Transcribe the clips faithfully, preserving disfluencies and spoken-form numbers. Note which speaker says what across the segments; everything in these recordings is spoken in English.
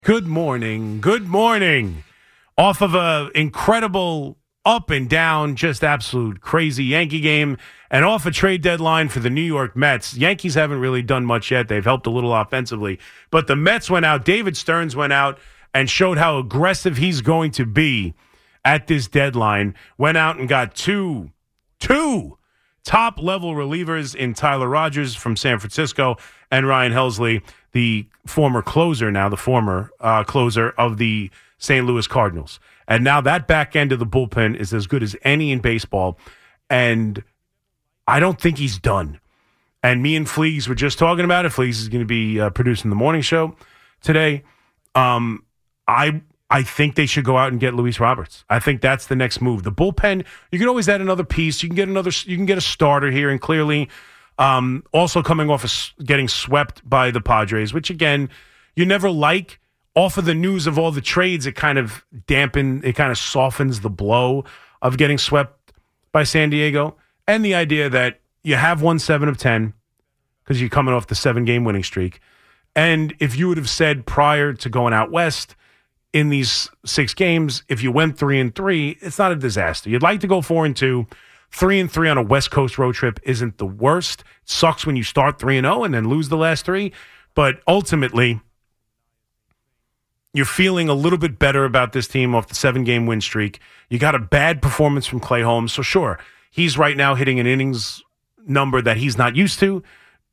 Speaker 1: Good morning. Good morning. Off of a incredible up and down, just absolute crazy Yankee game, and off a trade deadline for the New York Mets. Yankees haven't really done much yet. They've helped a little offensively, but the Mets went out. David Stearns went out and showed how aggressive he's going to be at this deadline. Went out and got two, two top-level relievers in Tyler Rogers from San Francisco and Ryan Helsley, the former closer now, the former uh, closer of the Saint Louis Cardinals. And now that back end of the bullpen is as good as any in baseball. And I don't think he's done. And me and Fleegs were just talking about it. Fleegs is going to be uh, producing the morning show today. Um, I I think they should go out and get Luis Roberts. I think that's the next move. The bullpen, you can always add another piece. You can get another. You can get a starter here, and clearly, um, also coming off of getting swept by the Padres, which again, you never like. Off of the news of all the trades, it kind of dampen, it kind of softens the blow of getting swept by San Diego, and the idea that you have won seven of ten because you're coming off the seven-game winning streak. And if you would have said prior to going out west in these six games, if you went three and three, it's not a disaster. You'd like to go four and two. Three and three on a West Coast road trip isn't the worst. It sucks when you start three and zero and then lose the last three, but ultimately, you're feeling a little bit better about this team off the seven-game win streak. You got a bad performance from Clay Holmes, so sure, he's right now hitting an innings number that he's not used to.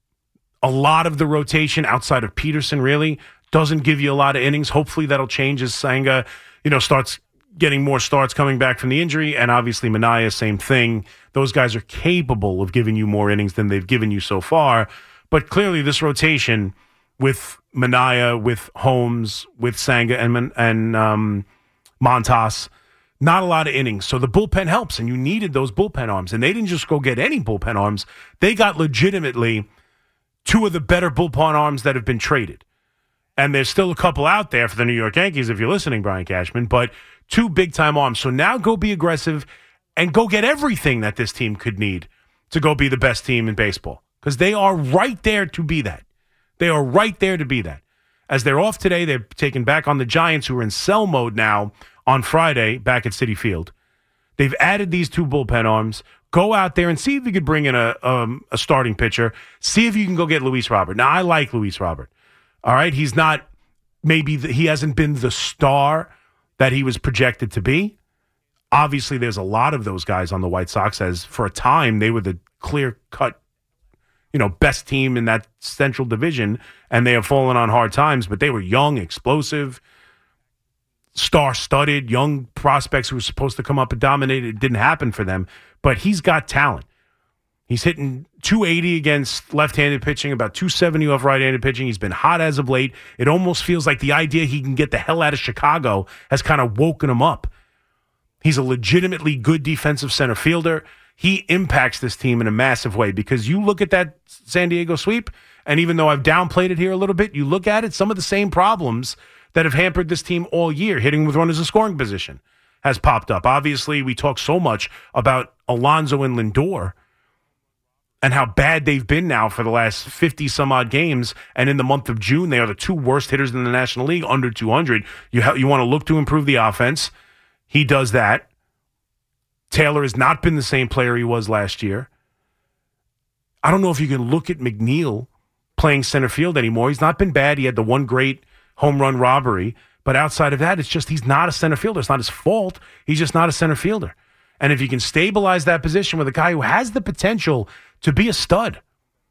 Speaker 1: A lot of the rotation outside of Peterson really doesn't give you a lot of innings. Hopefully that'll change as Senga, you know, starts getting more starts coming back from the injury, and obviously Minaya, same thing. Those guys are capable of giving you more innings than they've given you so far, but clearly this rotation with Minaya, with Holmes, with Senga, and and um, Montas, not a lot of innings. So the bullpen helps, and you needed those bullpen arms. And they didn't just go get any bullpen arms. They got legitimately two of the better bullpen arms that have been traded. And there's still a couple out there for the New York Yankees, if you're listening, Brian Cashman, but two big-time arms. So now go be aggressive and go get everything that this team could need to go be the best team in baseball, because they are right there to be that. They are right there to be that. As they're off today, they're taken back on the Giants, who are in sell mode now on Friday back at Citi Field. They've added these two bullpen arms. Go out there and see if you could bring in a um, a starting pitcher. See if you can go get Luis Robert. Now, I like Luis Robert. All right? He's not, maybe, the, he hasn't been the star that he was projected to be. Obviously, there's a lot of those guys on the White Sox, as for a time, they were the clear-cut, you know, best team in that Central Division, and they have fallen on hard times, but they were young, explosive, star-studded, young prospects who were supposed to come up and dominate. It didn't happen for them, but he's got talent. He's hitting two eighty against left-handed pitching, about two seventy off right-handed pitching. He's been hot as of late. It almost feels like the idea he can get the hell out of Chicago has kind of woken him up. He's a legitimately good defensive center fielder. He impacts this team in a massive way, because you look at that San Diego sweep, and even though I've downplayed it here a little bit, you look at it, some of the same problems that have hampered this team all year, hitting with runners in scoring position, has popped up. Obviously, we talk so much about Alonso and Lindor and how bad they've been now for the last fifty-some-odd games, and in the month of June, they are the two worst hitters in the National League, under two hundred. You, ha- you want to look to improve the offense. He does that. Taylor has not been the same player he was last year. I don't know if you can look at McNeil playing center field anymore. He's not been bad. He had the one great home run robbery. But outside of that, it's just he's not a center fielder. It's not his fault. He's just not a center fielder. And if you can stabilize that position with a guy who has the potential to be a stud.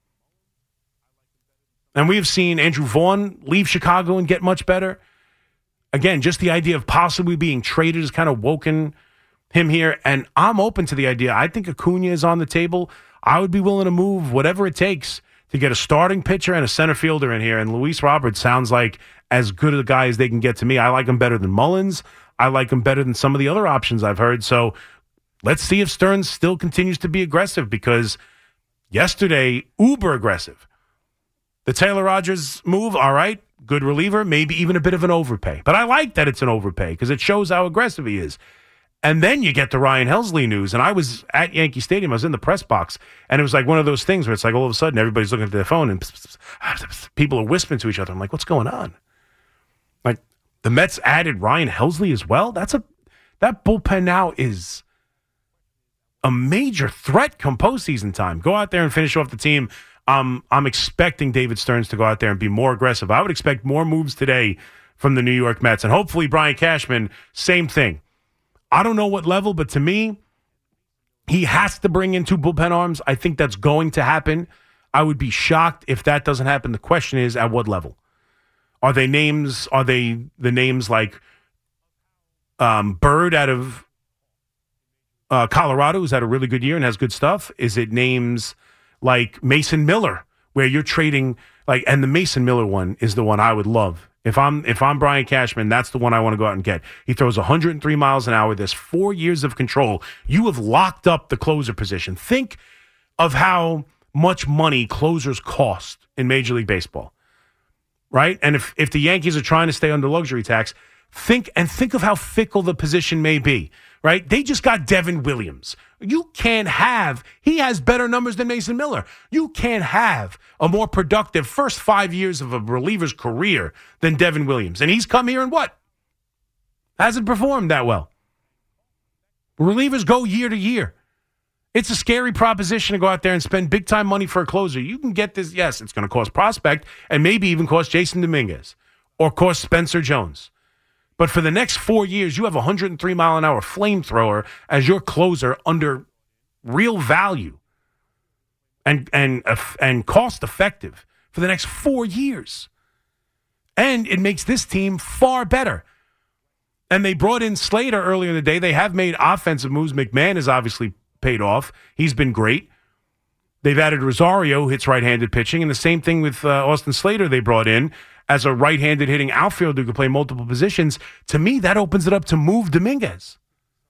Speaker 1: And we have seen Andrew Vaughn leave Chicago and get much better. Again, just the idea of possibly being traded has kind of woken him here, and I'm open to the idea. I think Acuna is on the table. I would be willing to move whatever it takes to get a starting pitcher and a center fielder in here, and Luis Roberts sounds like as good a guy as they can get to me. I like him better than Mullins. I like him better than some of the other options I've heard, so let's see if Stearns still continues to be aggressive, because yesterday, uber aggressive. The Taylor Rogers move, all right, good reliever, maybe even a bit of an overpay. But I like that it's an overpay because it shows how aggressive he is. And then you get the Ryan Helsley news. And I was at Yankee Stadium. I was in the press box. And it was like one of those things where it's like all of a sudden everybody's looking at their phone and people are whispering to each other. I'm like, what's going on? Like, The Mets added Ryan Helsley as well. That's a that bullpen now is a major threat come postseason time. Go out there and finish off the team. Um, I'm expecting David Stearns to go out there and be more aggressive. I would expect more moves today from the New York Mets. And hopefully Brian Cashman, same thing. I don't know what level, but to me, he has to bring in two bullpen arms. I think that's going to happen. I would be shocked if that doesn't happen. The question is, at what level? Are they names? Are they the names like um, Bird out of uh, Colorado, who's had a really good year and has good stuff? Is it names like Mason Miller, where you're trading like? And the Mason Miller one is the one I would love. If I'm if I'm Brian Cashman, that's the one I want to go out and get. He throws one hundred three miles an hour. There's four years of control. You have locked up the closer position. Think of how much money closers cost in Major League Baseball, right? And if if the Yankees are trying to stay under luxury tax, think and think of how fickle the position may be, right? They just got Devin Williams. You can't have, he has better numbers than Mason Miller. You can't have a more productive first five years of a reliever's career than Devin Williams. And he's come here and what? Hasn't performed that well. Relievers go year to year. It's a scary proposition to go out there and spend big-time money for a closer. You can get this, yes, it's going to cost Prospect and maybe even cost Jason Dominguez or cost Spencer Jones. But for the next four years, you have a one hundred three mile an hour flamethrower as your closer under real value and and and cost effective for the next four years. And it makes this team far better. And they brought in Slater earlier in the day. They have made offensive moves. McMahon has obviously paid off. He's been great. They've added Rosario, who hits right-handed pitching, and the same thing with uh, Austin Slater they brought in as a right-handed hitting outfielder who can play multiple positions. To me, that opens it up to move Dominguez.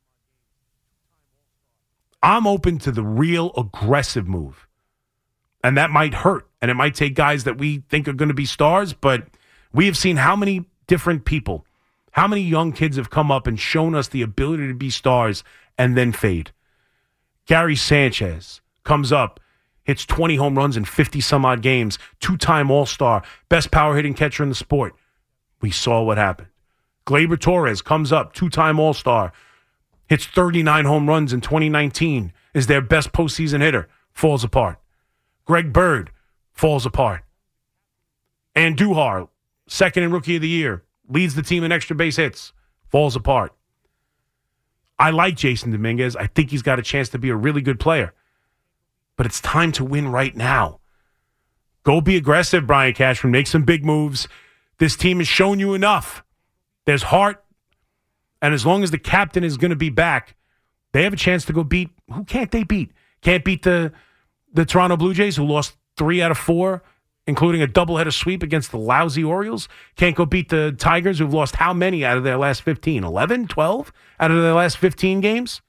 Speaker 1: I'm open to the real aggressive move. And that might hurt. And it might take guys that we think are going to be stars, but we have seen how many different people, how many young kids have come up and shown us the ability to be stars and then fade. Gary Sanchez comes up, hits twenty home runs in fifty-some-odd games, two-time All-Star, best power-hitting catcher in the sport. We saw what happened. Gleyber Torres comes up, two-time All-Star, hits thirty-nine home runs in twenty nineteen, is their best postseason hitter, falls apart. Greg Bird falls apart. Andujar, second in Rookie of the Year, leads the team in extra base hits, falls apart. I like Jason Dominguez. I think he's got a chance to be a really good player. But it's time to win right now. Go be aggressive, Brian Cashman. Make some big moves. This team has shown you enough. There's heart. And as long as the captain is going to be back, they have a chance to go beat. Who can't they beat? Can't beat the, the Toronto Blue Jays, who lost three out of four, including a doubleheader sweep against the lousy Orioles. Can't go beat the Tigers, who've lost how many out of their last fifteen? eleven, twelve out of their last fifteen games?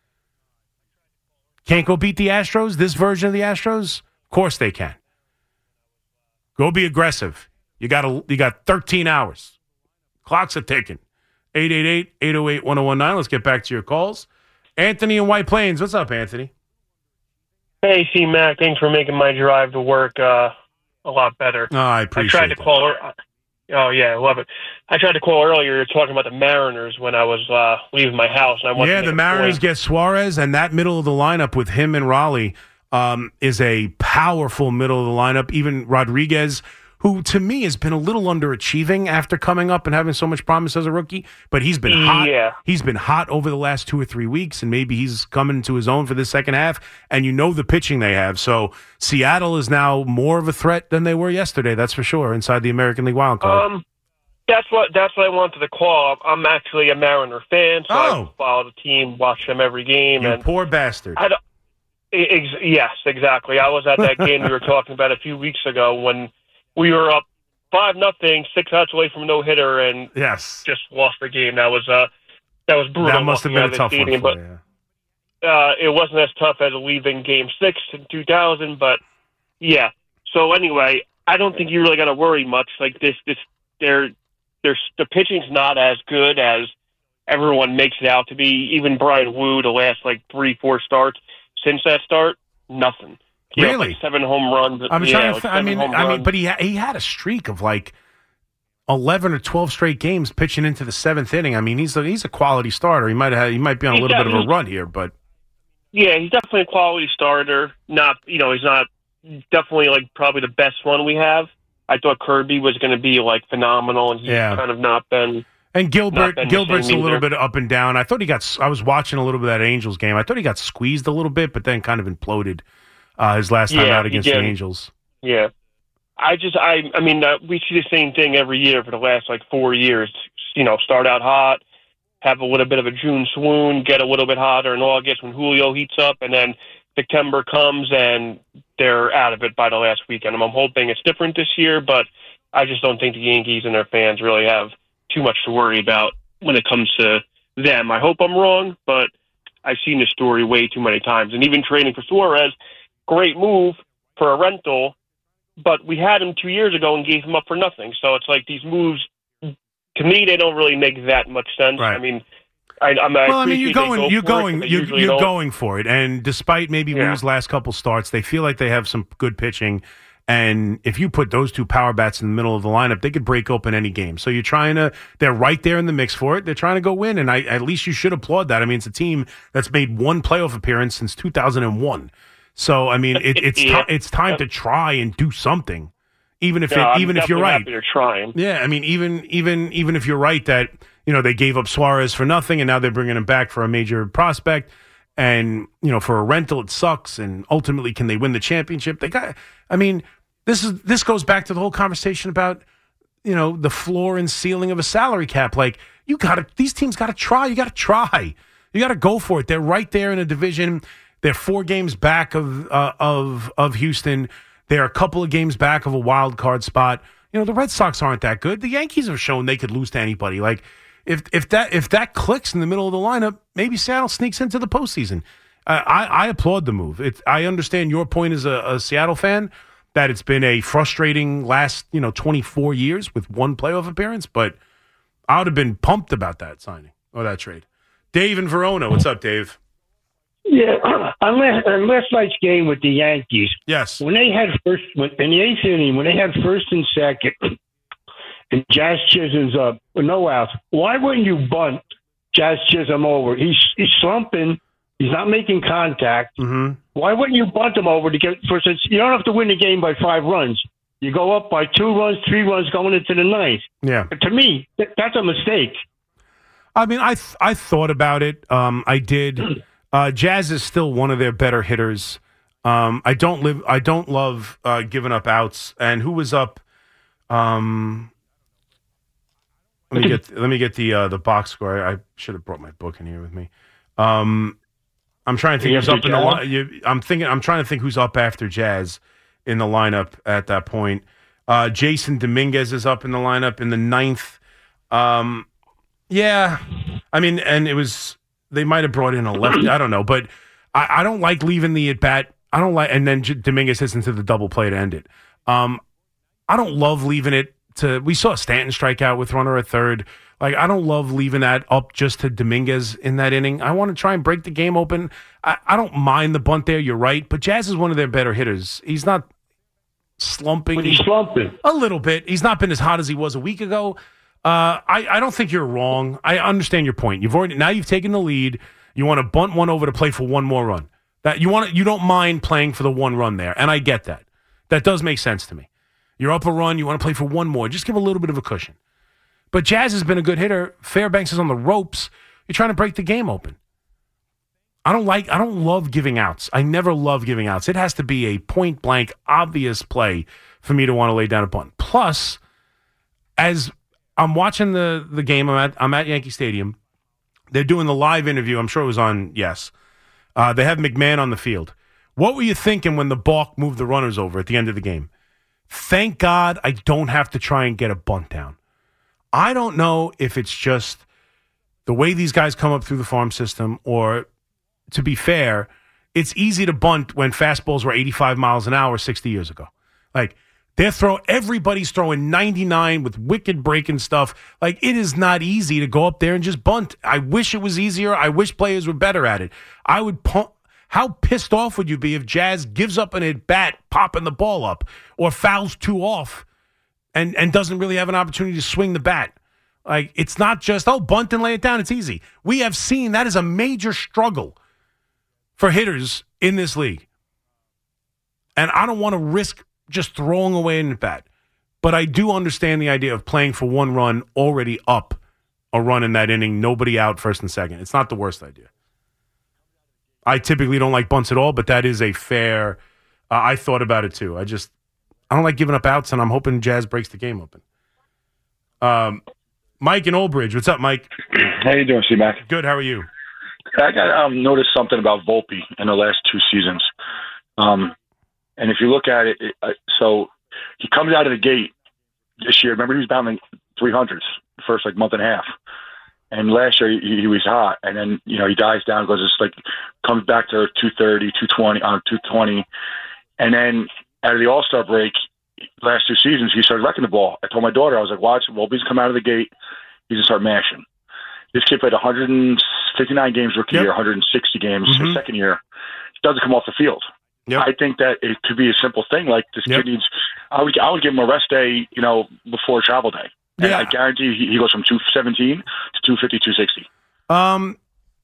Speaker 1: Can't go beat the Astros, this version of the Astros? Of course they can. Go be aggressive. You got a, you got thirteen hours. Clocks are ticking. eight eight eight, eight oh eight, one oh one nine. Let's get back to your calls. Anthony in White Plains. What's up, Anthony?
Speaker 2: Hey, C-Mac. Thanks for making my drive to work uh, a lot better.
Speaker 1: Oh, I appreciate
Speaker 2: I tried to
Speaker 1: that.
Speaker 2: call her. Oh, yeah, I love it. I tried to call earlier. You're talking about the Mariners when I was uh, leaving my house. And I wanted
Speaker 1: yeah,
Speaker 2: to
Speaker 1: the Mariners get Suarez, and that middle of the lineup with him and Raleigh um, is a powerful middle of the lineup. Even Rodriguez, who to me has been a little underachieving after coming up and having so much promise as a rookie, but he's been hot.
Speaker 2: Yeah.
Speaker 1: He's been hot over the last two or three weeks, and maybe he's coming to his own for the second half. And you know the pitching they have. So Seattle is now more of a threat than they were yesterday, that's for sure, inside the American League wild card.
Speaker 2: Um, that's what that's what I wanted to call. I'm actually a Mariner fan, so
Speaker 1: Oh.
Speaker 2: I follow the team, watch them every game.
Speaker 1: You
Speaker 2: and
Speaker 1: poor bastard.
Speaker 2: I don't, ex- yes, exactly. I was at that game we were talking about a few weeks ago when we were up five nothing, six outs away from a no hitter, and
Speaker 1: Yes.
Speaker 2: just lost the game. That was uh, that was brutal.
Speaker 1: That must have
Speaker 2: walking
Speaker 1: been
Speaker 2: out
Speaker 1: a
Speaker 2: of the
Speaker 1: tough one
Speaker 2: stadium,
Speaker 1: for
Speaker 2: but,
Speaker 1: you.
Speaker 2: Uh, it wasn't as tough as leaving Game Six in two thousand, but yeah. So anyway, I don't think you really got to worry much. Like this, this, they're, they're, the pitching's not as good as everyone makes it out to be. Even Brian Wu, the last like three, four starts since that start, nothing. You know,
Speaker 1: Really?
Speaker 2: like seven home runs.
Speaker 1: I'm
Speaker 2: yeah,
Speaker 1: trying to.
Speaker 2: like
Speaker 1: Th- I
Speaker 2: seven
Speaker 1: mean,
Speaker 2: home
Speaker 1: I mean,
Speaker 2: runs.
Speaker 1: but he ha- he had a streak of like eleven or twelve straight games pitching into the seventh inning. I mean, he's a, he's a quality starter. He might have he might be on a
Speaker 2: He's
Speaker 1: little bit of a
Speaker 2: definitely-
Speaker 1: run here, but
Speaker 2: Yeah, he's definitely a quality starter. Not, you know, he's not definitely like probably the best one we have. I thought Kirby was going to be like phenomenal, and he's
Speaker 1: Yeah.
Speaker 2: kind of not been.
Speaker 1: and Gilbert
Speaker 2: Not been the
Speaker 1: Gilbert's a
Speaker 2: same
Speaker 1: little
Speaker 2: either.
Speaker 1: bit up and down. I thought he got. I was watching a little bit of that Angels game. I thought he got squeezed a little bit, but then kind of imploded uh, his last time
Speaker 2: Yeah,
Speaker 1: out
Speaker 2: he
Speaker 1: against the
Speaker 2: did.
Speaker 1: Angels.
Speaker 2: Yeah, I just, I, I mean, uh, we see the same thing every year for the last like four years. You know, start out hot, have a little bit of a June swoon, get a little bit hotter in August when Julio heats up, and then September comes and they're out of it by the last weekend. I'm hoping it's different this year, but I just don't think the Yankees and their fans really have too much to worry about when it comes to them. I hope I'm wrong, but I've seen this story way too many times. And even trading for Suarez, great move for a rental, but we had him two years ago and gave him up for nothing. So it's like these moves, to me, they don't really make that much sense.
Speaker 1: Right.
Speaker 2: I mean, I, I'm, I
Speaker 1: Well, I mean, you're
Speaker 2: appreciate they
Speaker 1: going,
Speaker 2: go
Speaker 1: you're
Speaker 2: for it,
Speaker 1: going,
Speaker 2: but they
Speaker 1: you're,
Speaker 2: usually
Speaker 1: you're
Speaker 2: don't.
Speaker 1: going for it. And despite maybe
Speaker 2: Yeah.
Speaker 1: Wu's last couple starts, they feel like they have some good pitching. And if you put those two power bats in the middle of the lineup, they could break open any game. So you're trying to, they're right there in the mix for it. They're trying to go win. And I, at least you should applaud that. I mean, it's a team that's made one playoff appearance since two thousand one. So, I mean, it, it's,
Speaker 2: Yeah.
Speaker 1: ti- it's time to try and do something. Even if,
Speaker 2: No,
Speaker 1: it,
Speaker 2: I'm
Speaker 1: even if you're
Speaker 2: definitely
Speaker 1: right.
Speaker 2: happy they're trying.
Speaker 1: Yeah, I mean, even even even if you're right that you know they gave up Suarez for nothing, and now they're bringing him back for a major prospect, and you know for a rental it sucks, and ultimately can they win the championship? They got. I mean, this is this goes back to the whole conversation about you know the floor and ceiling of a salary cap. Like you got to these teams got to try. You got to try. You got to go for it. They're right there in a division. They're four games back of uh, of of Houston. They're a couple of games back of a wild card spot. You know, the Red Sox aren't that good. The Yankees have shown they could lose to anybody. Like, if if that if that clicks in the middle of the lineup, maybe Seattle sneaks into the postseason. Uh, I, I applaud the move. It, I understand your point as a, a Seattle fan that it's been a frustrating last, you know, twenty-four years with one playoff appearance, but I would have been pumped about that signing or that trade. Dave in Verona. What's up, Dave?
Speaker 3: Yeah, on last, on last night's game with the Yankees,
Speaker 1: Yes.
Speaker 3: when they had first, when, in the eighth inning, when they had first and second, and Jazz Chisholm's up with no outs, why wouldn't you bunt Jazz Chisholm over? He's he's slumping. He's not making contact.
Speaker 1: Mm-hmm.
Speaker 3: Why wouldn't you bunt him over to get for since you don't have to win the game by five runs? You go up by two runs, three runs going into the ninth.
Speaker 1: Yeah.
Speaker 3: To me, th- that's a mistake.
Speaker 1: I mean, I th- I thought about it. Um, I did. Uh, Jazz is still one of their better hitters. Um, I don't live. I don't love uh, giving up outs. And who was up? Um, let me get. Let me get the uh, the box score. I, I should have brought my book in here with me. Um, I'm trying to think who's up in the line. You, I'm thinking. I'm trying to think who's up after Jazz in the lineup at that point. Uh, Jason Dominguez is up in the lineup in the ninth. Um, yeah, I mean, and it was. They might have brought in a lefty. I don't know, but I, I don't like leaving the at bat. I don't like, and then J- Dominguez hits into the double play to end it. Um, I don't love leaving it to. We saw Stanton strike out with runner at third. Like I don't love leaving that up just to Dominguez in that inning. I want to try and break the game open. I, I don't mind the bunt there. You're right, but Jazz is one of their better hitters. He's not slumping.
Speaker 3: But he's slumping.
Speaker 1: A little bit. He's not been as hot as he was a week ago. Uh, I, I don't think you're wrong. I understand your point. You've already now you've taken the lead. You want to bunt one over to play for one more run. That you want to, you don't mind playing for the one run there, and I get that. That does make sense to me. You're up a run. You want to play for one more. Just give a little bit of a cushion. But Jazz has been a good hitter. Fairbanks is on the ropes. You're trying to break the game open. I don't like. I don't love giving outs. I never love giving outs. It has to be a point blank, obvious play for me to want to lay down a bunt. Plus, as I'm watching the, the game. I'm at I'm at Yankee Stadium. They're doing the live interview. I'm sure it was on Yes. Uh, they have McMahon on the field. What were you thinking when the balk moved the runners over at the end of the game? Thank God I don't have to try and get a bunt down. I don't know if it's just the way these guys come up through the farm system, or to be fair, it's easy to bunt when fastballs were eighty-five miles an hour sixty years ago. Like, They're throw everybody's throwing ninety-nine with wicked breaking stuff. Like, it is not easy to go up there and just bunt. I wish it was easier. I wish players were better at it. I would pump. How pissed off would you be if Jazz gives up an at bat, popping the ball up, or fouls two off and and doesn't really have an opportunity to swing the bat. Like, it's not just, oh, bunt and lay it down, it's easy. We have seen that is a major struggle for hitters in this league. And I don't want to risk just throwing away an at-bat. But I do understand the idea of playing for one run, already up a run in that inning, nobody out, first and second. It's not the worst idea. I typically don't like bunts at all, but that is a fair, uh, I thought about it too. I just, I don't like giving up outs, and I'm hoping Jazz breaks the game open. Um, Mike in Old Bridge. What's up, Mike?
Speaker 4: How you doing, C-Mac?
Speaker 1: Good. How are you?
Speaker 4: I got um, noticed something about Volpe in the last two seasons. Um, and if you look at it, it uh, so he comes out of the gate this year. Remember, he was bounding three hundreds the first like month and a half. And last year he, he was hot, and then you know he dies down, goes just like comes back to two thirty, two twenty on uh, two twenty, and then out of the All Star break, last two seasons he started wrecking the ball. I told my daughter, I was like, watch, Volpe's come out of the gate, he's gonna start mashing. This kid played one hundred fifty-nine games rookie
Speaker 1: yep.
Speaker 4: year, one hundred sixty games
Speaker 1: mm-hmm.
Speaker 4: his second year. He doesn't come off the field. Yep. I think that it could be a simple thing. Like this yep. kid needs, I would, I would give him a rest day, you know, before travel day. And yeah. I guarantee he, he goes from two seventeen to two fifty, two sixty.
Speaker 1: Um,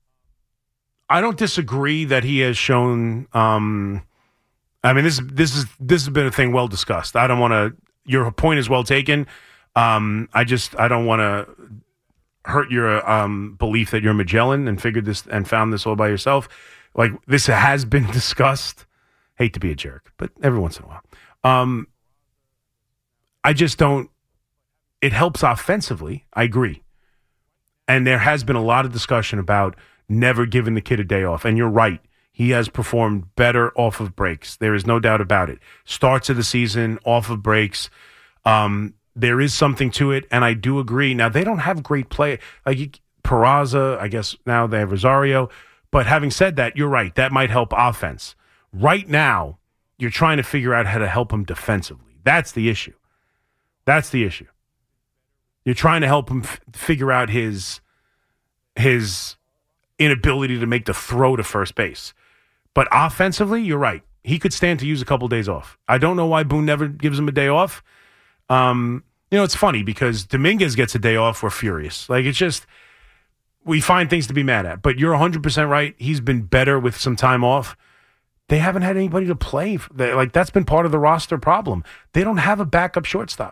Speaker 1: I don't disagree that he has shown. Um, I mean, this this is this has been a thing well discussed. I don't want to. Your point is well taken. Um, I just I don't want to hurt your um, belief that you're Magellan and figured this and found this all by yourself. Like, this has been discussed. Hate to be a jerk, but every once in a while. Um, I just don't. It helps offensively. I agree. And there has been a lot of discussion about never giving the kid a day off. And you're right. He has performed better off of breaks. There is no doubt about it. Starts of the season, off of breaks. Um, there is something to it, and I do agree. Now, they don't have great play. Like Peraza, I guess now they have Rosario. But having said that, you're right. That might help offense. Right now, you're trying to figure out how to help him defensively. That's the issue. That's the issue. You're trying to help him f- figure out his his inability to make the throw to first base. But offensively, you're right. He could stand to use a couple days off. I don't know why Boone never gives him a day off. Um, you know, it's funny because Dominguez gets a day off. We're furious. Like, it's just, we find things to be mad at. But you're one hundred percent right. He's been better with some time off. They haven't had anybody to play. Like, that's been part of the roster problem. They don't have a backup shortstop.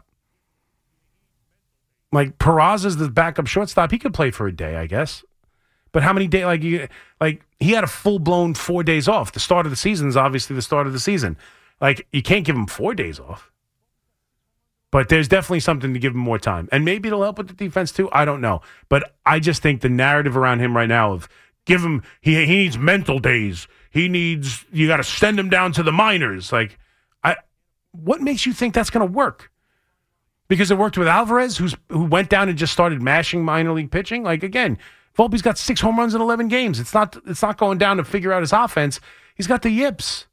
Speaker 1: Like, Peraza's the backup shortstop. He could play for a day, I guess. But how many days? Like, you, like he had a full-blown four days off. The start of the season is obviously the start of the season. Like, you can't give him four days off. But there's definitely something to give him more time. And maybe it'll help with the defense, too. I don't know. But I just think the narrative around him right now of give him, he, he needs mental days. He needs, you got to send him down to the minors. Like, I, what makes you think that's going to work? Because it worked with Alvarez, who's who went down and just started mashing minor league pitching. Like, again, Volpe's got six home runs in eleven games. It's not it's not going down to figure out his offense. He's got the yips.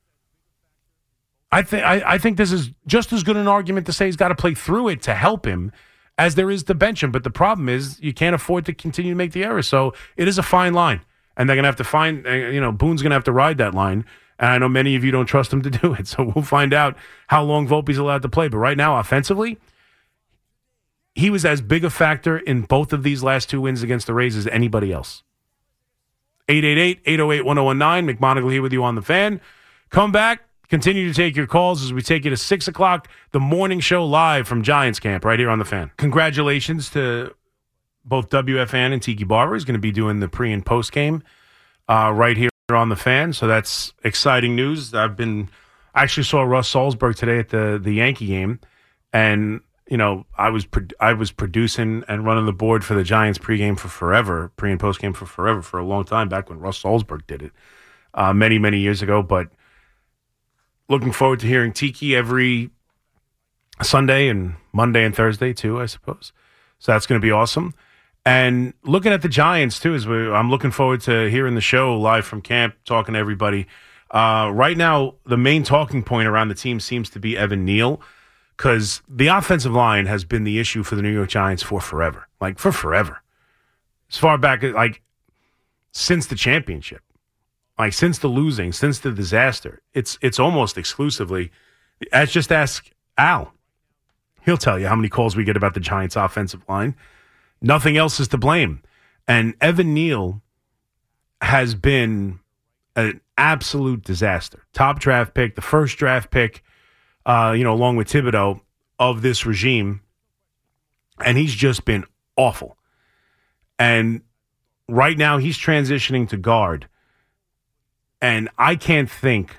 Speaker 1: I think I think this is just as good an argument to say he's got to play through it to help him as there is to bench him. But the problem is you can't afford to continue to make the errors. So it is a fine line, and they're going to have to find. You know, Boone's going to have to ride that line. And I know many of you don't trust him to do it. So we'll find out how long Volpe's allowed to play. But right now, offensively, he was as big a factor in both of these last two wins against the Rays as anybody else. eight eight eight, eight oh eight, one oh one nine. McMonagle here with you on The Fan. Come back. Continue to take your calls as we take you to six o'clock, the morning show live from Giants Camp right here on The Fan. Congratulations to both W F N and Tiki Barber. He's going to be doing the pre- and post-game uh, right here on The Fan, so that's exciting news. I've been I actually saw Russ Salzberg today at the the Yankee game, and you know I was pro- I was producing and running the board for the Giants pregame for forever, pre and post game for forever for a long time back when Russ Salzberg did it uh, many many years ago. But looking forward to hearing Tiki every Sunday and Monday and Thursday too, I suppose. So that's going to be awesome. And looking at the Giants, too, as we, I'm looking forward to hearing the show live from camp, talking to everybody. Uh, right now, the main talking point around the team seems to be Evan Neal, because the offensive line has been the issue for the New York Giants for forever. Like, for forever. As far back, as, like, since the championship. Like, since the losing, since the disaster. It's, it's almost exclusively, as just ask Al. He'll tell you how many calls we get about the Giants' offensive line. Nothing else is to blame. And Evan Neal has been an absolute disaster. Top draft pick, the first draft pick, uh, you know, along with Thibodeau of this regime. And he's just been awful. And right now he's transitioning to guard. And I can't think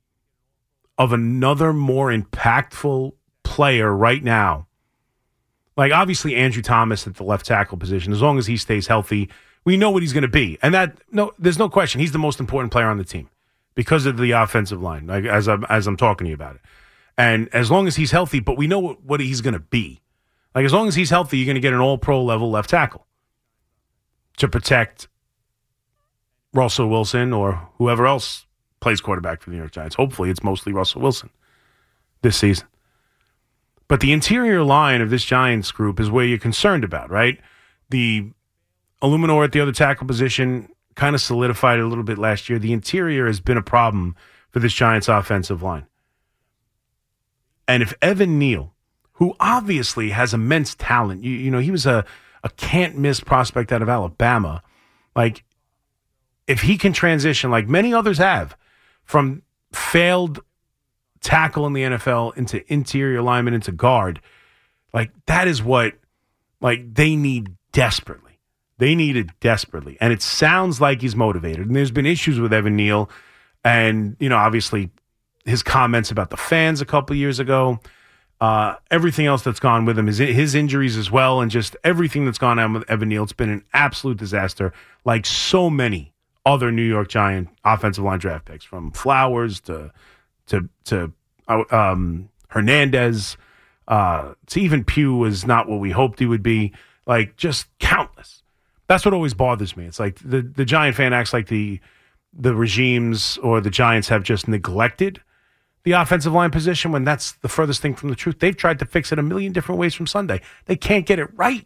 Speaker 1: of another more impactful player right now. Like, obviously, Andrew Thomas at the left tackle position, as long as he stays healthy, we know what he's going to be. And that, no, there's no question, he's the most important player on the team because of the offensive line, like, as I'm, as I'm talking to you about it. And as long as he's healthy, but we know what, what he's going to be. Like, as long as he's healthy, you're going to get an all-pro level left tackle to protect Russell Wilson or whoever else plays quarterback for the New York Giants. Hopefully, it's mostly Russell Wilson this season. But the interior line of this Giants group is where you're concerned about, right? The Illuminor at the other tackle position kind of solidified it a little bit last year. The interior has been a problem for this Giants offensive line. And if Evan Neal, who obviously has immense talent, you, you know, he was a, a can't-miss prospect out of Alabama, like, if he can transition like many others have from failed tackle in the N F L into interior lineman into guard, like, that is what, like, they need desperately. They need it desperately. And it sounds like he's motivated. And there's been issues with Evan Neal and, you know, obviously his comments about the fans a couple of years ago, uh, everything else that's gone with him, his, his injuries as well, and just everything that's gone on with Evan Neal. It's been an absolute disaster, like so many other New York Giant offensive line draft picks, from Flowers to to to um, Hernandez, uh, to even Pugh was not what we hoped he would be. Like, just countless. That's what always bothers me. It's like the, the Giant fan acts like the the regimes or the Giants have just neglected the offensive line position, when that's the furthest thing from the truth. They've tried to fix it a million different ways from Sunday. They can't get it right.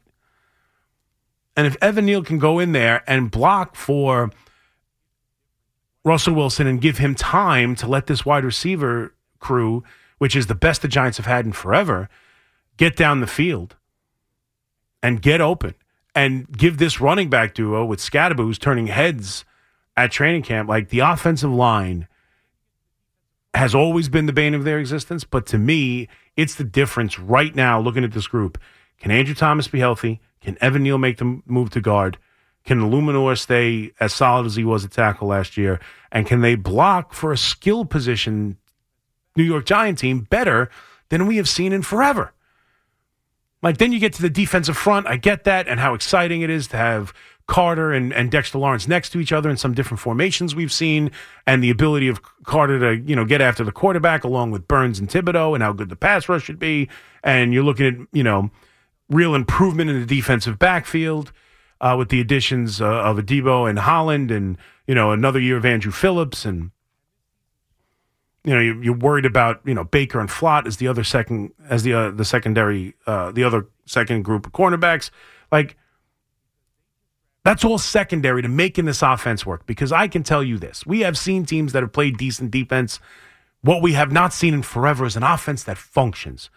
Speaker 1: And if Evan Neal can go in there and block for Russell Wilson and give him time to let this wide receiver crew, which is the best the Giants have had in forever, get down the field and get open, and give this running back duo with Scadaboo, who's turning heads at training camp, like, the offensive line has always been the bane of their existence. But to me, it's the difference right now looking at this group. Can Andrew Thomas be healthy? Can Evan Neal make the move to guard? Can Illuminor stay as solid as he was at tackle last year? And can they block for a skill position New York Giant team better than we have seen in forever? Like, then you get to the defensive front. I get that, and how exciting it is to have Carter and, and Dexter Lawrence next to each other in some different formations we've seen, and the ability of Carter to, you know, get after the quarterback along with Burns and Thibodeau, and how good the pass rush should be. And you're looking at, you know, real improvement in the defensive backfield uh, with the additions uh, of Adebo and Holland, and, you know, another year of Andrew Phillips. And, you know, you're, you're worried about, you know, Baker and Flott as the other second, as the uh, the secondary, uh, the other second group of cornerbacks. Like, that's all secondary to making this offense work, because I can tell you this. We have seen teams that have played decent defense. What we have not seen in forever is an offense that functions.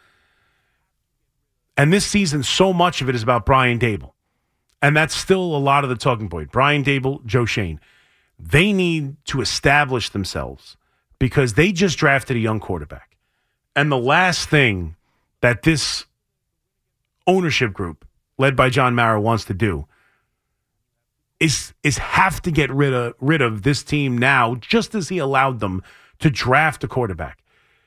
Speaker 1: And this season, so much of it is about Brian Daboll. And that's still a lot of the talking point. Brian Daboll, Joe Schoen. They need to establish themselves because they just drafted a young quarterback. And the last thing that this ownership group, led by John Mara, wants to do is is have to get rid of rid of this team now, just as he allowed them to draft a quarterback.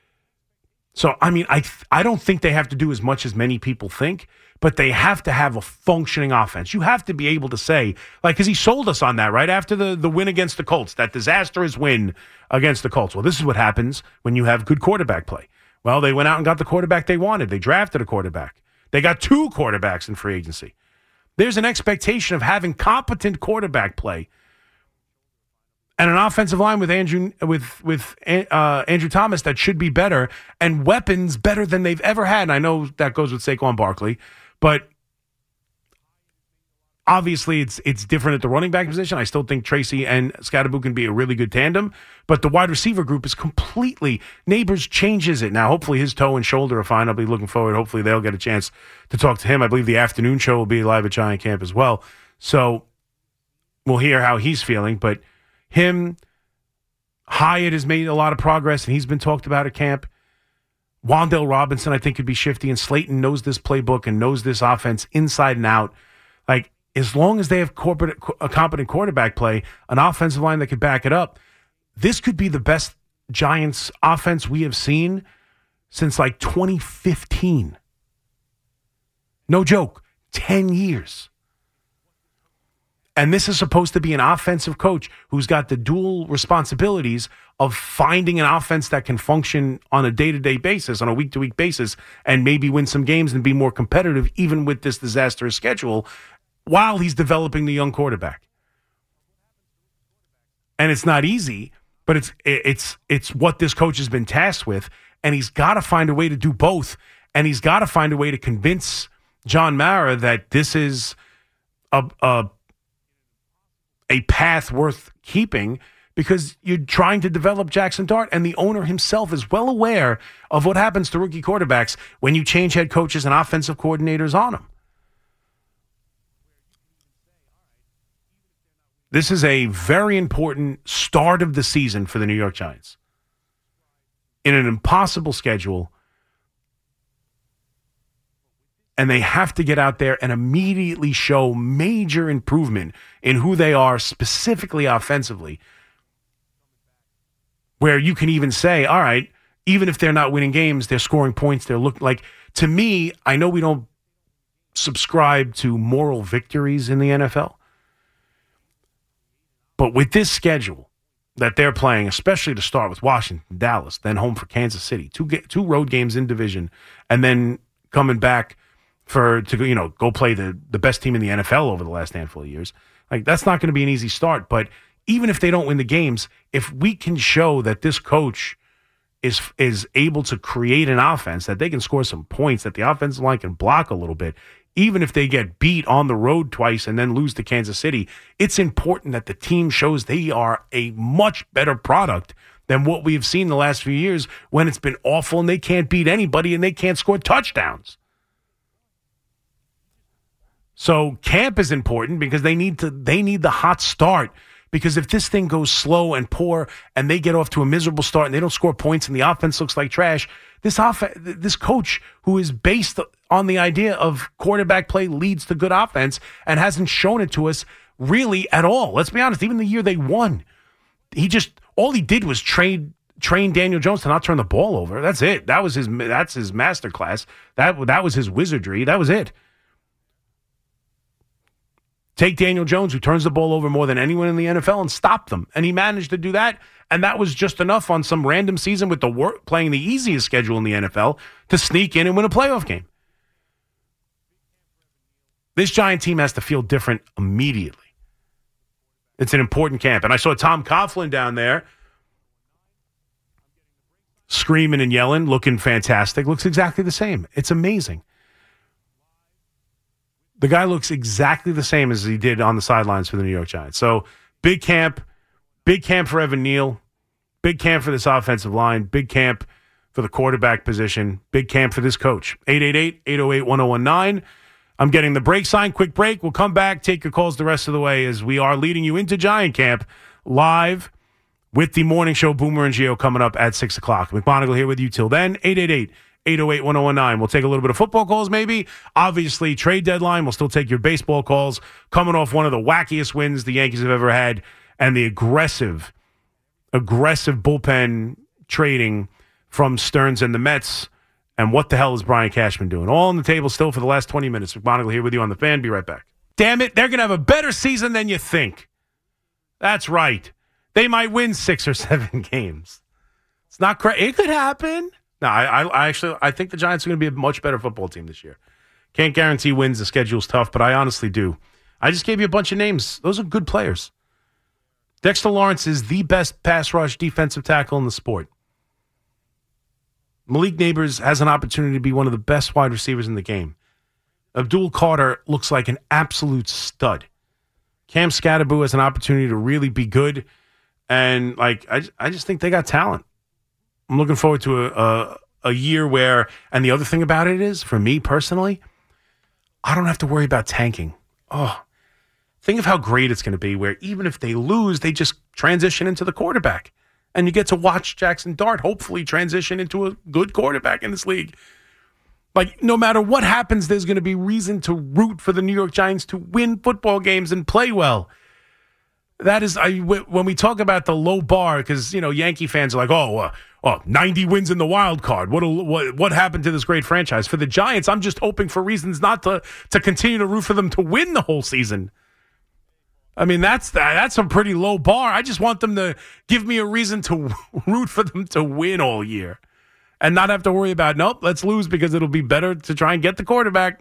Speaker 1: So, I mean, I I don't think they have to do as much as many people think, but they have to have a functioning offense. You have to be able to say, like, because he sold us on that, right? After the, the win against the Colts, that disastrous win against the Colts. Well, this is what happens when you have good quarterback play. Well, they went out and got the quarterback they wanted. They drafted a quarterback. They got two quarterbacks in free agency. There's an expectation of having competent quarterback play and an offensive line with Andrew with with uh, Andrew Thomas that should be better, and weapons better than they've ever had. And I know that goes with Saquon Barkley, but Obviously, it's it's different at the running back position. I still think Tracy and Scadaboo can be a really good tandem, but the wide receiver group is completely, Neighbors changes it. Now, hopefully his toe and shoulder are fine. I'll be looking forward. Hopefully they'll get a chance to talk to him. I believe the afternoon show will be live at Giant Camp as well. So we'll hear how he's feeling, but him, Hyatt has made a lot of progress, and he's been talked about at camp. Wan'Dale Robinson, I think, could be shifty, and Slayton knows this playbook and knows this offense inside and out. Like, as long as they have corporate, a competent quarterback play, an offensive line that could back it up, this could be the best Giants offense we have seen since like twenty fifteen. No joke, ten years. And this is supposed to be an offensive coach who's got the dual responsibilities of finding an offense that can function on a day-to-day basis, on a week-to-week basis, and maybe win some games and be more competitive even with this disastrous schedule, while he's developing the young quarterback. And it's not easy, but it's it's it's what this coach has been tasked with, and he's got to find a way to do both, and he's got to find a way to convince John Mara that this is a, a, a path worth keeping, because you're trying to develop Jackson Dart, and the owner himself is well aware of what happens to rookie quarterbacks when you change head coaches and offensive coordinators on them. This is a very important start of the season for the New York Giants. In an impossible schedule, and they have to get out there and immediately show major improvement in who they are, specifically offensively, where you can even say, all right, even if they're not winning games, they're scoring points, they're looking like, to me, I know we don't subscribe to moral victories in the N F L, but with this schedule that they're playing, especially to start with Washington, Dallas, then home for Kansas City, two two road games in division, and then coming back for to you know go play the, the best team in the N F L over the last handful of years, like that's not going to be an easy start. But even if they don't win the games, if we can show that this coach is is able to create an offense, that they can score some points, that the offensive line can block a little bit, even if they get beat on the road twice and then lose to Kansas City, it's important that the team shows they are a much better product than what we've seen the last few years when it's been awful and they can't beat anybody and they can't score touchdowns. So camp is important because they need to they need the hot start, because if this thing goes slow and poor and they get off to a miserable start and they don't score points and the offense looks like trash, this off this coach who is based on the idea of quarterback play leads to good offense and hasn't shown it to us really at all. Let's be honest, even the year they won, he just all he did was train train Daniel Jones to not turn the ball over. That's it. That was his that's his masterclass. That that was his wizardry. That was it. Take Daniel Jones, who turns the ball over more than anyone in the N F L, and stop them. And he managed to do that, and that was just enough on some random season with the work, playing the easiest schedule in the N F L to sneak in and win a playoff game. This Giant team has to feel different immediately. It's an important camp. And I saw Tom Coughlin down there screaming and yelling, looking fantastic. Looks exactly the same. It's amazing. The guy looks exactly the same as he did on the sidelines for the New York Giants. So big camp, big camp for Evan Neal, big camp for this offensive line, big camp for the quarterback position, big camp for this coach. eight eight eight, eight oh eight, one oh one nine. I'm getting the break sign. Quick break. We'll come back, take your calls the rest of the way as we are leading you into Giant Camp live with the morning show Boomer and Gio coming up at six o'clock. McMonagle here with you till then. eight eight eight, eight oh eight, one oh one nine. We'll take a little bit of football calls maybe. Obviously, trade deadline. We'll still take your baseball calls. Coming off one of the wackiest wins the Yankees have ever had, and the aggressive, aggressive bullpen trading from Stearns and the Mets. And what the hell is Brian Cashman doing? All on the table still for the last twenty minutes. McMonagle here with you on The Fan. Be right back. Damn it, they're going to have a better season than you think. That's right. They might win six or seven games. It's not crazy. It could happen. No, I, I actually I think the Giants are going to be a much better football team this year. Can't guarantee wins. The schedule's tough, but I honestly do. I just gave you a bunch of names. Those are good players. Dexter Lawrence is the best pass rush defensive tackle in the sport. Malik Neighbors has an opportunity to be one of the best wide receivers in the game. Abdul Carter looks like an absolute stud. Cam Scatterboo has an opportunity to really be good. And, like, I, I just think they got talent. I'm looking forward to a, a, a year where, and the other thing about it is, for me personally, I don't have to worry about tanking. Oh, think of how great it's going to be where even if they lose, they just transition into the quarterback. And you get to watch Jackson Dart hopefully transition into a good quarterback in this league. Like, no matter what happens, there's going to be reason to root for the New York Giants to win football games and play well. That is, I, when we talk about the low bar, because, you know, Yankee fans are like, oh, uh, oh, ninety wins in the wild card. What, what what happened to this great franchise? For the Giants, I'm just hoping for reasons not to, to continue to root for them to win the whole season. I mean, that's that's a pretty low bar. I just want them to give me a reason to root for them to win all year and not have to worry about, nope, let's lose because it'll be better to try and get the quarterback.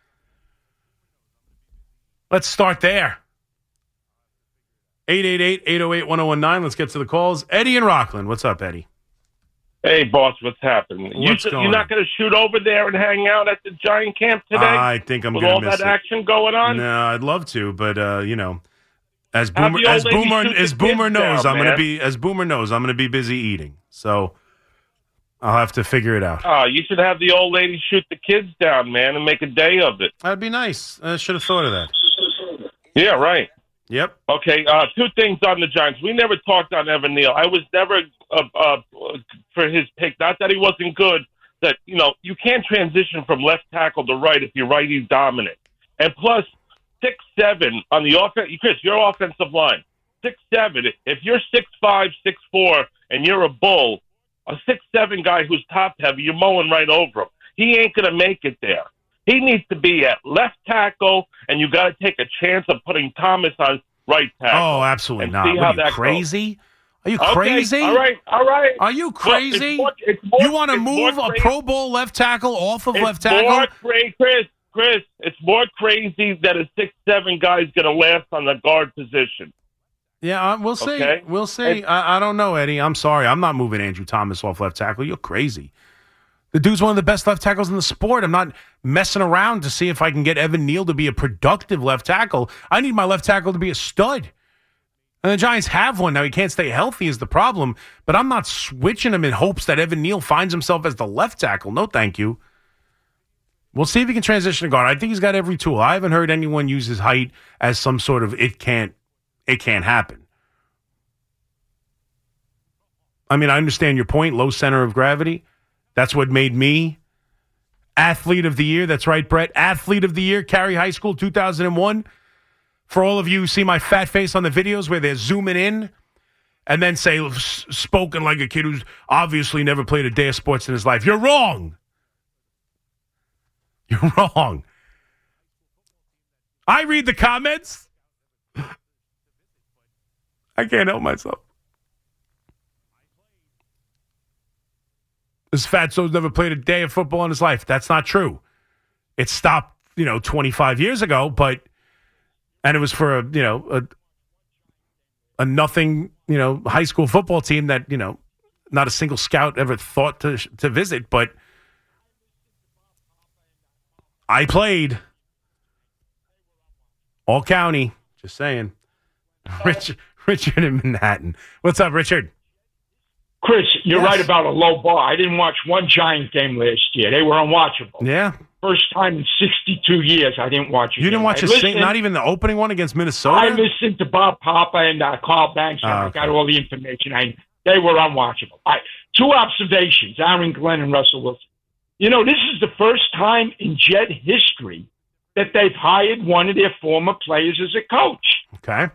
Speaker 1: Let's start there. eight eight eight, eight oh eight, one oh one nine. Let's get to the calls. Eddie in Rockland. What's up, Eddie?
Speaker 2: Hey, boss, what's happening?
Speaker 1: What's
Speaker 2: you,
Speaker 1: going
Speaker 2: you're not going to shoot over there and hang out at the Giant camp today?
Speaker 1: I think I'm
Speaker 2: with
Speaker 1: going
Speaker 2: all
Speaker 1: to miss
Speaker 2: that
Speaker 1: it.
Speaker 2: action going on?
Speaker 1: No, I'd love to, but, uh, you know, as
Speaker 2: Have
Speaker 1: Boomer
Speaker 2: the old
Speaker 1: as
Speaker 2: lady
Speaker 1: Boomer
Speaker 2: shoot
Speaker 1: as
Speaker 2: the
Speaker 1: Boomer
Speaker 2: kids
Speaker 1: knows,
Speaker 2: down,
Speaker 1: I'm going to
Speaker 2: man.
Speaker 1: be as Boomer knows, I'm going to be busy eating. So I'll have to figure it out.
Speaker 2: Oh, you should have the old lady shoot the kids down, man, and make a day of it.
Speaker 1: That'd be nice. I should have thought of that.
Speaker 2: Yeah, right.
Speaker 1: Yep.
Speaker 2: Okay, uh, two things on the Giants. We never talked on Evan Neal. I was never uh, uh, for his pick. Not that he wasn't good. That, you know, you can't transition from left tackle to right if you're righty dominant. And plus, six seven on the offense. Chris, your offensive line, six seven. If you're six five, six four, and you're a bull, a six seven guy who's top heavy, you're mowing right over him. He ain't going to make it there. He needs to be at left tackle, and you got to take a chance of putting Thomas on right tackle.
Speaker 1: Oh, absolutely
Speaker 2: and
Speaker 1: not.
Speaker 2: see
Speaker 1: What,
Speaker 2: how
Speaker 1: are you
Speaker 2: that
Speaker 1: crazy?
Speaker 2: goes.
Speaker 1: Are you
Speaker 2: Okay,
Speaker 1: crazy?
Speaker 2: all right, all right.
Speaker 1: Are you crazy?
Speaker 2: Look, it's more, it's more,
Speaker 1: you want to
Speaker 2: it's more
Speaker 1: move a
Speaker 2: crazy.
Speaker 1: Pro Bowl left tackle off of
Speaker 2: It's
Speaker 1: left tackle?
Speaker 2: more crazy, Chris. Chris, it's more crazy that a six seven guy is going to last on the guard position.
Speaker 1: Yeah, uh, we'll see.
Speaker 2: Okay.
Speaker 1: We'll see. I, I don't know, Eddie. I'm sorry. I'm not moving Andrew Thomas off left tackle. You're crazy. The dude's one of the best left tackles in the sport. I'm not messing around to see if I can get Evan Neal to be a productive left tackle. I need my left tackle to be a stud. And the Giants have one. Now, he can't stay healthy is the problem, but I'm not switching him in hopes that Evan Neal finds himself as the left tackle. No, thank you. We'll see if he can transition to guard. I think he's got every tool. I haven't heard anyone use his height as some sort of it can't, it can't happen. I mean, I understand your point, low center of gravity. That's what made me athlete of the year. That's right, Brett. Athlete of the year, Cary High School, two thousand one. For all of you who see my fat face on the videos where they're zooming in and then say, spoken like a kid who's obviously never played a day of sports in his life. You're wrong. You're wrong. I read the comments. I can't help myself. This fatso's never played a day of football in his life. That's not true. It stopped, you know, twenty-five years ago, but, and it was for a, you know, a, a nothing, you know, high school football team that, you know, not a single scout ever thought to to visit, but I played all county. Just saying. Richard, Richard in Manhattan. What's up, Richard?
Speaker 5: Chris, you're
Speaker 1: Yes.
Speaker 5: right about a low bar. I didn't watch one Giant game last year. They were unwatchable.
Speaker 1: Yeah.
Speaker 5: First time in sixty-two years I didn't watch a
Speaker 1: You didn't
Speaker 5: game.
Speaker 1: watch
Speaker 5: I
Speaker 1: a sing,
Speaker 5: listened-
Speaker 1: not even the opening one against Minnesota?
Speaker 5: I listened to Bob Papa and uh, Carl Banks. And
Speaker 1: Oh,
Speaker 5: I
Speaker 1: okay.
Speaker 5: got all the information. I, they were unwatchable. All right. Two observations, Aaron Glenn and Russell Wilson. You know, this is the first time in Jet history that they've hired one of their former players as a coach.
Speaker 1: Okay.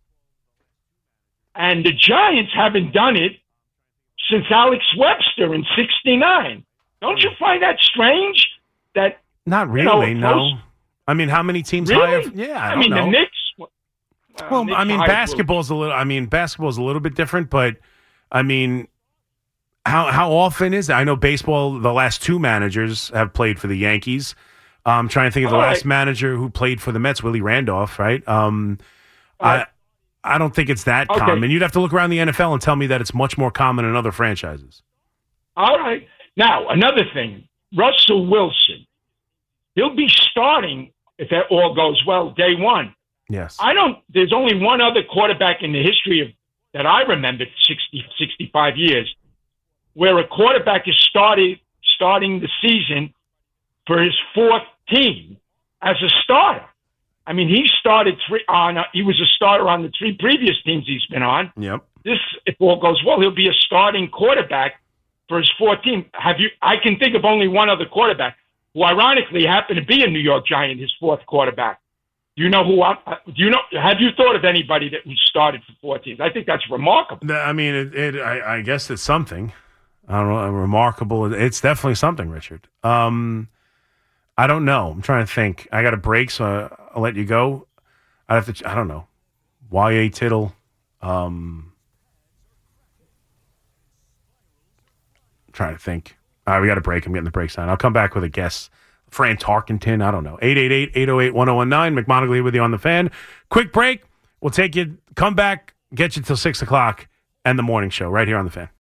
Speaker 5: And the Giants haven't done it since Alex Webster in sixty-nine. Don't you find that strange? That
Speaker 1: Not
Speaker 5: You know,
Speaker 1: really, no.
Speaker 5: most-
Speaker 1: I mean, how many teams
Speaker 5: Really?
Speaker 1: hire? Yeah, I,
Speaker 5: I,
Speaker 1: don't
Speaker 5: mean,
Speaker 1: know.
Speaker 5: the Knicks. Well,
Speaker 1: Well,
Speaker 5: Knicks
Speaker 1: I mean,
Speaker 5: hired
Speaker 1: basketball's a little. I mean, basketball's a little bit different, but I mean, how how often is it? I know baseball. The last two managers have played for the Yankees. I'm trying to think of the
Speaker 5: All
Speaker 1: last
Speaker 5: right.
Speaker 1: manager who played for the Mets, Willie Randolph, right? Um,
Speaker 5: All right.
Speaker 1: I I don't think it's that
Speaker 5: Okay.
Speaker 1: common. You'd have to look around the N F L and tell me that it's much more common in other franchises.
Speaker 5: All right. Now, another thing. Russell Wilson he'll be starting, if that all goes well, day one.
Speaker 1: Yes.
Speaker 5: I don't, there's only one other quarterback in the history of, that I remember, sixty, sixty-five years, where a quarterback is started, starting the season for his fourth team as a starter. I mean, he started three on, uh, he was a starter on the three previous teams he's been on.
Speaker 1: Yep.
Speaker 5: This, if all goes well, he'll be a starting quarterback for his fourth team. Have you, I can think of only one other quarterback who ironically happened to be a New York Giant, his fourth quarterback. Do you know who, I, do you know, have you thought of anybody that who started for four teams? I think that's remarkable.
Speaker 1: I mean, it, it I, I guess it's something. I don't know, remarkable. It's definitely something, Richard. Um, I don't know. I'm trying to think. I got a break, so I'll let you go. I have to. I don't know. Y A Tittle. Um, I'm trying to think. All right, we got a break. I'm getting the break sign. I'll come back with a guess. Fran Tarkenton. I don't know. eight eight eight, eight oh eight, one oh one nine. McMonagley with you on the Fan. Quick break. We'll take you. Come back. Get you till six o'clock and the morning show right here on the Fan.